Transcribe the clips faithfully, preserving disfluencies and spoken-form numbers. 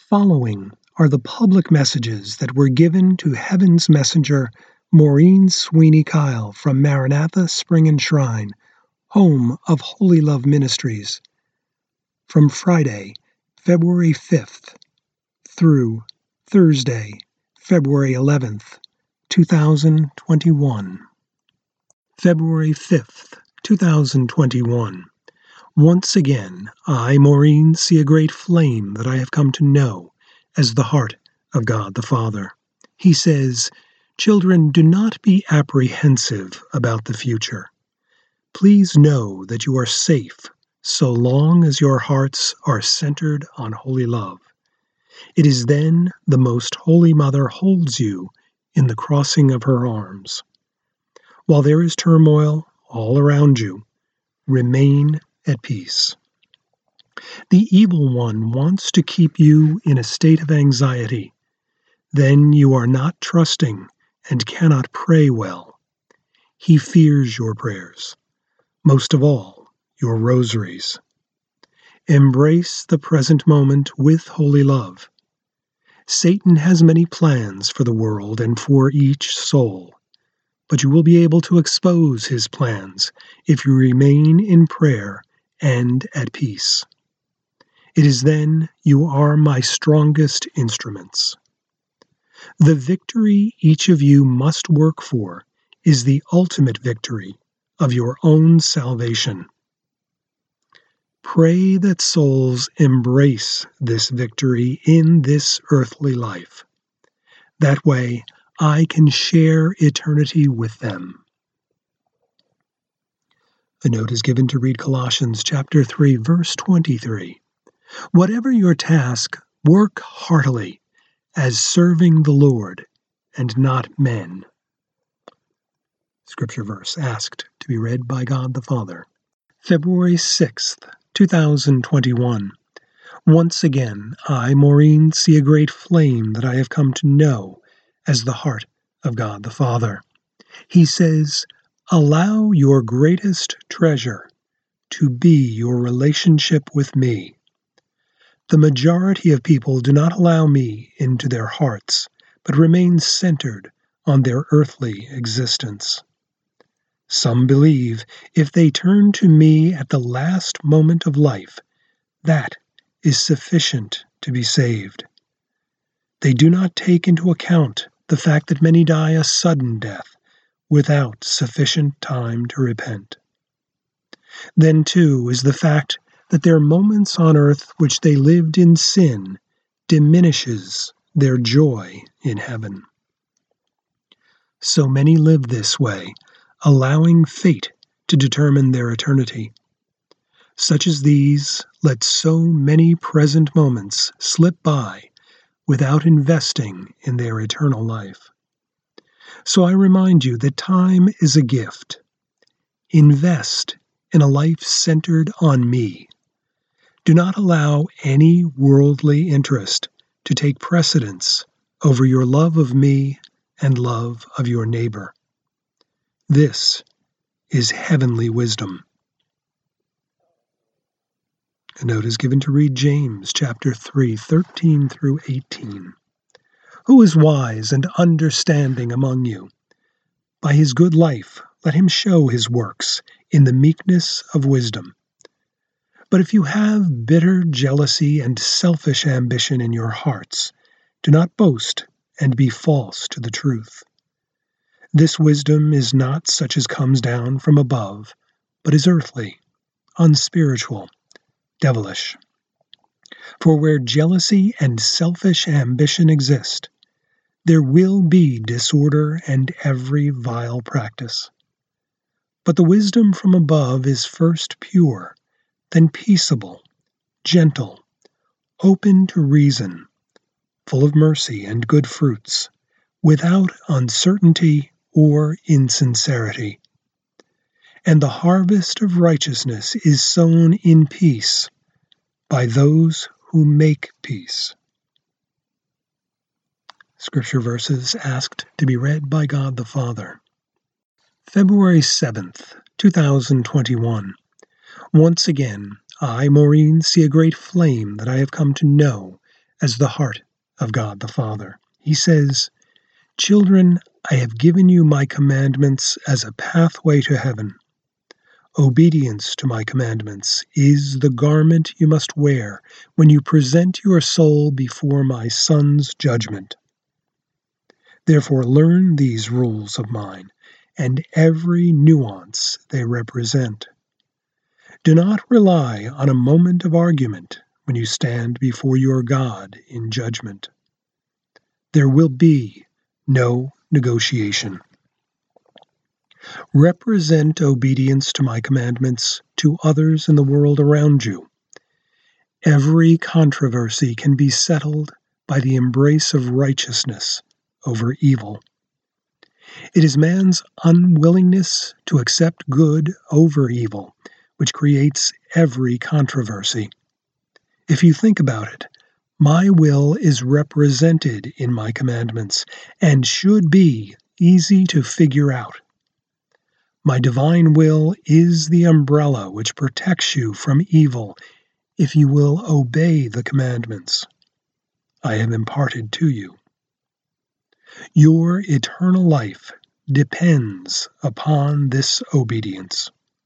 Following are the public messages that were given to Heaven's Messenger, Maureen Sweeney Kyle from Maranatha Spring and Shrine, home of Holy Love Ministries, from Friday, February fifth, through Thursday, February eleventh, two thousand twenty-one. February fifth, two thousand twenty-one. Once again, I, Maureen, see a great flame that I have come to know as the heart of God the Father. He says, "Children, do not be apprehensive about the future. Please know that you are safe so long as your hearts are centered on holy love. It is then the Most Holy Mother holds you in the crossing of her arms. While there is turmoil all around you, remain at peace. The evil one wants to keep you in a state of anxiety. Then you are not trusting and cannot pray well. He fears your prayers, most of all, your rosaries. Embrace the present moment with holy love. Satan has many plans for the world and for each soul, but you will be able to expose his plans if you remain in prayer and at peace. It is then you are my strongest instruments. The victory each of you must work for is the ultimate victory of your own salvation. Pray that souls embrace this victory in this earthly life. That way, I can share eternity with them." A note is given to read Colossians chapter three, verse twenty-three. "Whatever your task, work heartily, as serving the Lord and not men." Scripture verse asked to be read by God the Father. February sixth, two thousand twenty-one. Once again, I, Maureen, see a great flame that I have come to know as the heart of God the Father. He says, "Allow your greatest treasure to be your relationship with me." The majority of people do not allow me into their hearts, but remain centered on their earthly existence. Some believe if they turn to me at the last moment of life, that is sufficient to be saved. They do not take into account the fact that many die a sudden death without sufficient time to repent. Then, too, is the fact that their moments on earth which they lived in sin diminishes their joy in heaven. So many live this way, allowing fate to determine their eternity. Such as these let so many present moments slip by without investing in their eternal life. So I remind you that time is a gift. Invest in a life centered on me. Do not allow any worldly interest to take precedence over your love of me and love of your neighbor. This is heavenly wisdom. A note is given to read James chapter three, thirteen through eighteen. "Who is wise and understanding among you? By his good life let him show his works in the meekness of wisdom. But if you have bitter jealousy and selfish ambition in your hearts, do not boast and be false to the truth. This wisdom is not such as comes down from above, but is earthly, unspiritual, devilish. For where jealousy and selfish ambition exist, there will be disorder and every vile practice. But the wisdom from above is first pure, then peaceable, gentle, open to reason, full of mercy and good fruits, without uncertainty or insincerity. And the harvest of righteousness is sown in peace by those who make peace." Scripture verses asked to be read by God the Father. February seventh, two thousand twenty-one. Once again, I, Maureen, see a great flame that I have come to know as the heart of God the Father. He says, "Children, I have given you my commandments as a pathway to heaven. Obedience to my commandments is the garment you must wear when you present your soul before my Son's judgment. Therefore learn these rules of mine and every nuance they represent. Do not rely on a moment of argument when you stand before your God in judgment. There will be no negotiation. Represent obedience to my commandments to others in the world around you. Every controversy can be settled by the embrace of righteousness over evil. It is man's unwillingness to accept good over evil which creates every controversy. If you think about it, my will is represented in my commandments and should be easy to figure out. My divine will is the umbrella which protects you from evil if you will obey the commandments I have imparted to you. Your eternal life depends upon this obedience."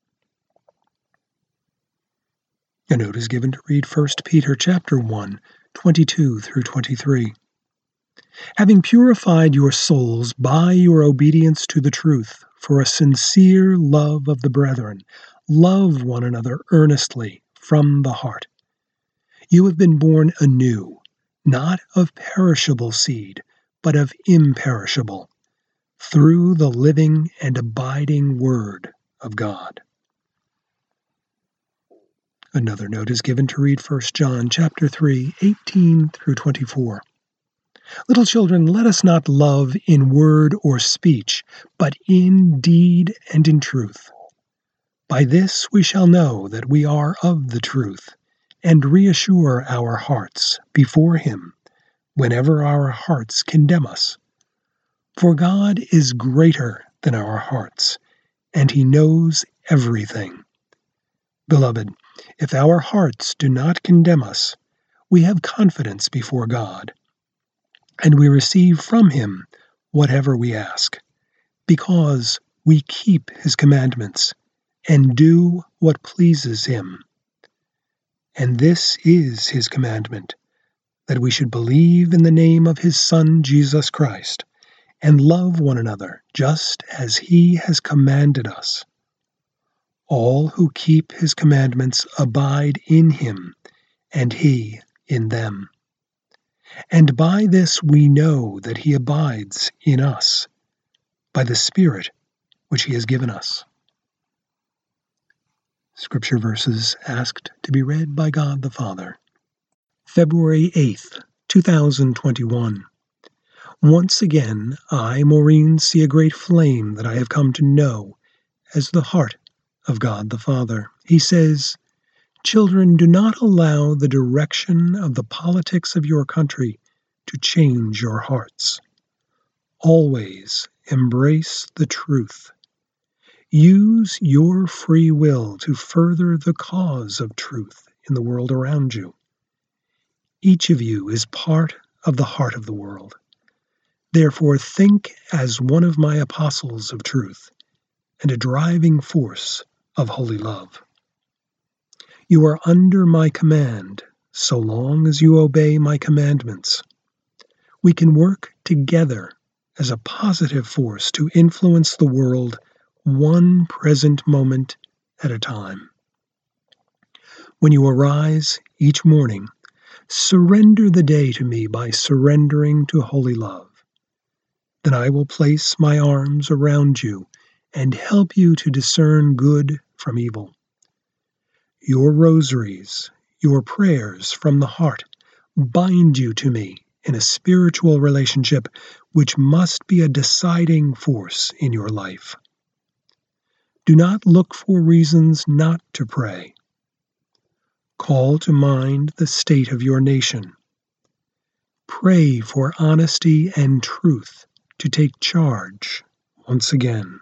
A note is given to read First Peter chapter one, twenty-two through twenty-three. "Having purified your souls by your obedience to the truth, for a sincere love of the brethren, love one another earnestly from the heart. You have been born anew, not of perishable seed, but of imperishable, through the living and abiding Word of God." Another note is given to read First John chapter three, eighteen through twenty-four. "Little children, let us not love in word or speech, but in deed and in truth. By this we shall know that we are of the truth, and reassure our hearts before Him whenever our hearts condemn us. For God is greater than our hearts, and He knows everything. Beloved, if our hearts do not condemn us, we have confidence before God, and we receive from Him whatever we ask, because we keep His commandments and do what pleases Him. And this is His commandment, that we should believe in the name of His Son Jesus Christ, and love one another just as He has commanded us. All who keep His commandments abide in Him, and He in them. And by this we know that He abides in us, by the Spirit which He has given us." Scripture verses asked to be read by God the Father. February eighth, two thousand twenty-one. Once again, I, Maureen, see a great flame that I have come to know as the heart of God the Father. He says, "Children, do not allow the direction of the politics of your country to change your hearts. Always embrace the truth. Use your free will to further the cause of truth in the world around you. Each of you is part of the heart of the world. Therefore, think as one of my apostles of truth and a driving force of holy love. You are under my command so long as you obey my commandments. We can work together as a positive force to influence the world one present moment at a time. When you arise each morning, surrender the day to me by surrendering to holy love. Then I will place my arms around you and help you to discern good from evil. Your rosaries, your prayers from the heart, bind you to me in a spiritual relationship which must be a deciding force in your life. Do not look for reasons not to pray. Call to mind the state of your nation. Pray for honesty and truth to take charge once again."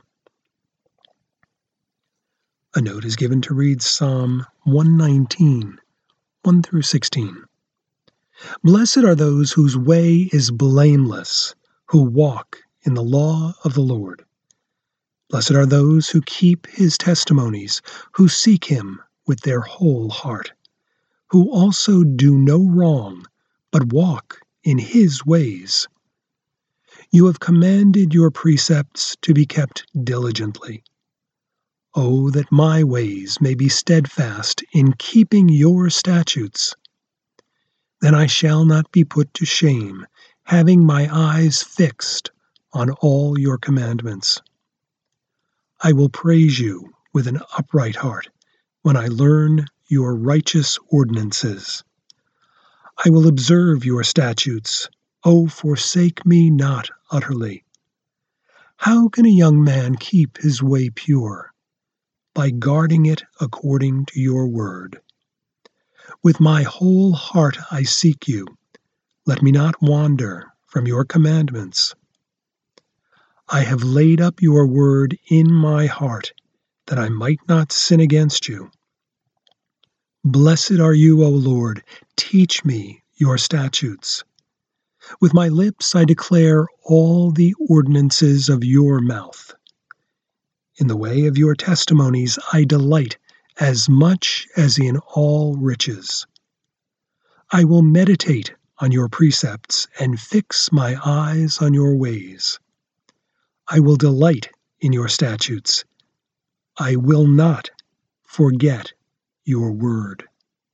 A note is given to read Psalm one nineteen, one through sixteen. Blessed are those whose way is blameless, who walk in the law of the Lord. Blessed are those who keep his testimonies, who seek him with their whole heart, who also do no wrong, but walk in his ways. You have commanded your precepts to be kept diligently. Oh, that my ways may be steadfast in keeping your statutes. Then I shall not be put to shame, having my eyes fixed on all your commandments. I will praise you with an upright heart when I learn your righteous ordinances. I will observe your statutes. Oh, forsake me not utterly. How can a young man keep his way pure? By guarding it according to your word. With my whole heart I seek you. Let me not wander from your commandments. I have laid up your word in my heart, that I might not sin against you. Blessed are you, O Lord. Teach me your statutes. With my lips I declare all the ordinances of your mouth. In the way of your testimonies I delight as much as in all riches. I will meditate on your precepts and fix my eyes on your ways. I will delight in your statutes. I will not forget your word.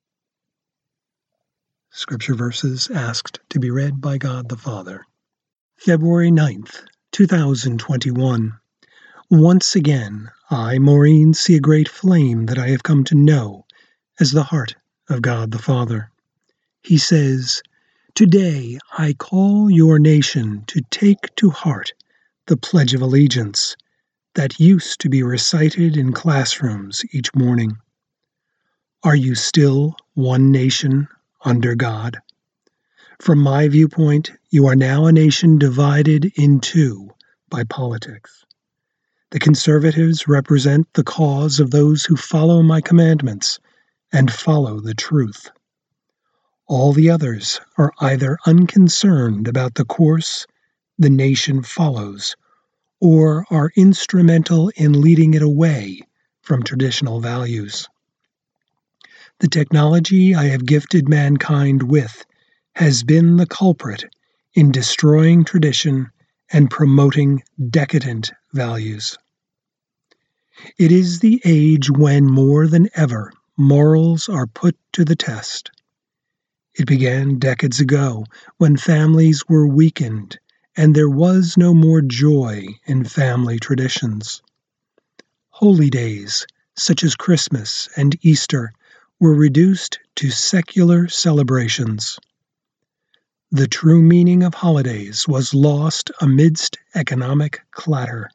Scripture verses asked to be read by God the Father. February ninth, two thousand twenty-one. Once again, I, Maureen, see a great flame that I have come to know as the heart of God the Father. He says, "Today I call your nation to take to heart the Pledge of Allegiance that used to be recited in classrooms each morning. Are you still one nation under God? From my viewpoint, you are now a nation divided in two by politics. The conservatives represent the cause of those who follow my commandments and follow the truth. All the others are either unconcerned about the course the nation follows or are instrumental in leading it away from traditional values. The technology I have gifted mankind with has been the culprit in destroying tradition and promoting decadent values. It is the age when, more than ever, morals are put to the test. It began decades ago when families were weakened and there was no more joy in family traditions. Holy days, such as Christmas and Easter, were reduced to secular celebrations. The true meaning of holidays was lost amidst economic clatter.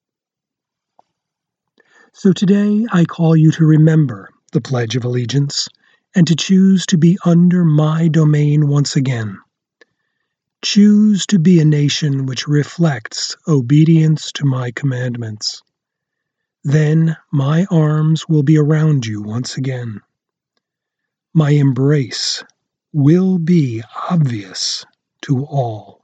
So today I call you to remember the Pledge of Allegiance and to choose to be under my domain once again. Choose to be a nation which reflects obedience to my commandments. Then my arms will be around you once again. My embrace will be obvious to all.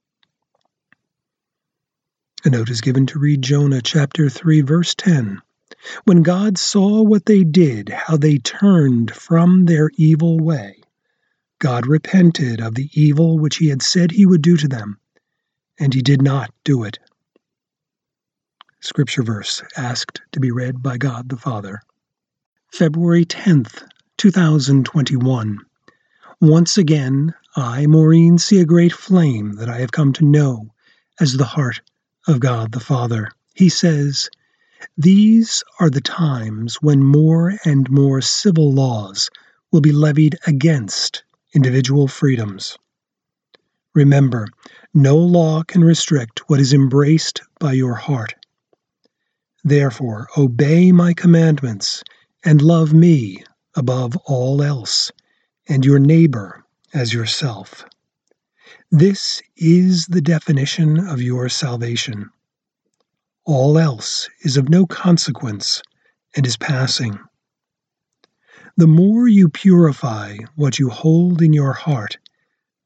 A note is given to read Jonah chapter three, verse ten. When God saw what they did, how they turned from their evil way, God repented of the evil which he had said he would do to them, and he did not do it. Scripture verse asked to be read by God the Father. February tenth, two thousand twenty-one. Once again, I, Maureen, see a great flame that I have come to know as the heart of God the Father. He says, "These are the times when more and more civil laws will be levied against individual freedoms. Remember, no law can restrict what is embraced by your heart. Therefore, obey my commandments and love me above all else, and your neighbor as yourself. This is the definition of your salvation. All else is of no consequence and is passing. The more you purify what you hold in your heart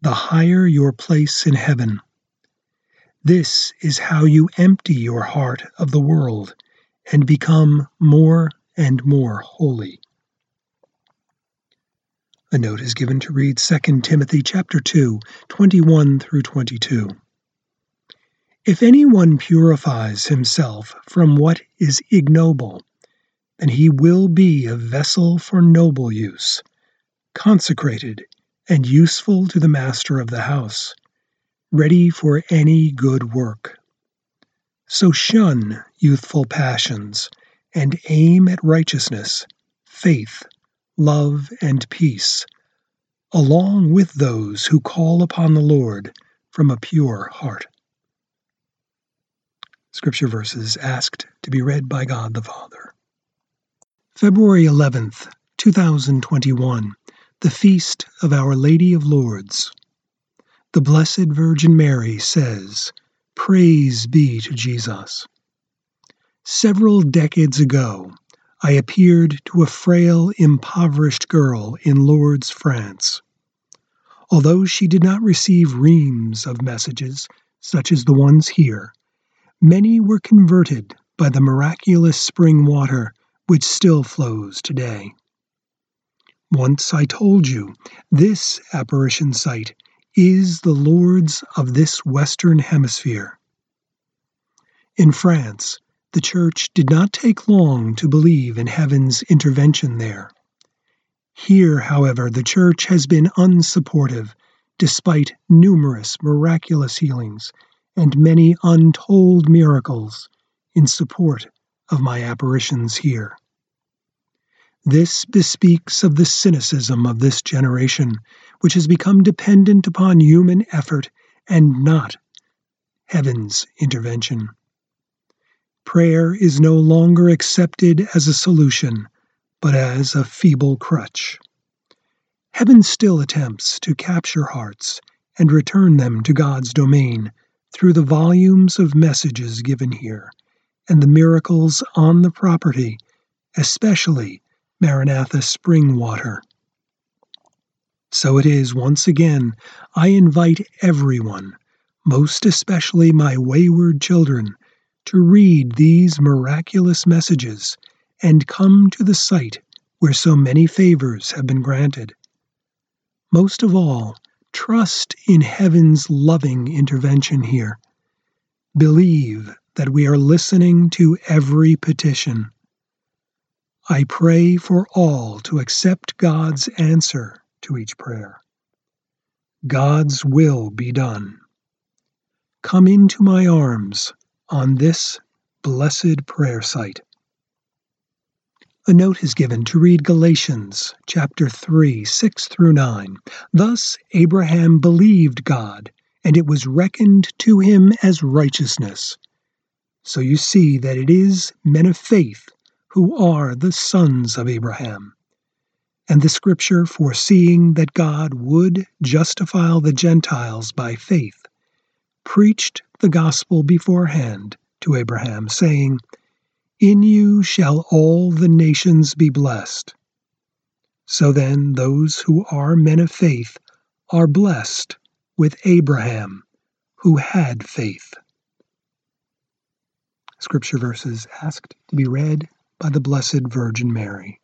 the higher your place in heaven. This is how you empty your heart of the world and become more and more holy. A note is given to read Second Timothy chapter two, twenty-one through twenty-two. If anyone purifies himself from what is ignoble, then he will be a vessel for noble use, consecrated and useful to the master of the house, ready for any good work. So shun youthful passions and aim at righteousness, faith, love, and peace, along with those who call upon the Lord from a pure heart. Scripture verses asked to be read by God the Father. February eleventh, two thousand twenty-one, the Feast of Our Lady of Lourdes. The Blessed Virgin Mary says, "Praise be to Jesus." Several decades ago, I appeared to a frail, impoverished girl in Lourdes, France. Although she did not receive reams of messages such as the ones here, many were converted by the miraculous spring water which still flows today. Once I told you, this apparition site is the Lourdes of this Western Hemisphere. In France, the Church did not take long to believe in heaven's intervention there. Here, however, the Church has been unsupportive despite numerous miraculous healings and many untold miracles in support of my apparitions here. This bespeaks of the cynicism of this generation, which has become dependent upon human effort and not heaven's intervention. Prayer is no longer accepted as a solution, but as a feeble crutch. Heaven still attempts to capture hearts and return them to God's domain through the volumes of messages given here and the miracles on the property, especially Maranatha spring water. So it is, once again, I invite everyone, most especially my wayward children, to read these miraculous messages and come to the site where so many favors have been granted. Most of all, trust in heaven's loving intervention here. Believe that we are listening to every petition. I pray for all to accept God's answer to each prayer. God's will be done. Come into my arms on this blessed prayer site. A note is given to read Galatians chapter three, six through nine. Thus Abraham believed God, and it was reckoned to him as righteousness. So you see that it is men of faith who are the sons of Abraham. And the Scripture, foreseeing that God would justify the Gentiles by faith, preached the gospel beforehand to Abraham, saying, "In you shall all the nations be blessed." So then those who are men of faith are blessed with Abraham, who had faith. Scripture verses asked to be read by the Blessed Virgin Mary.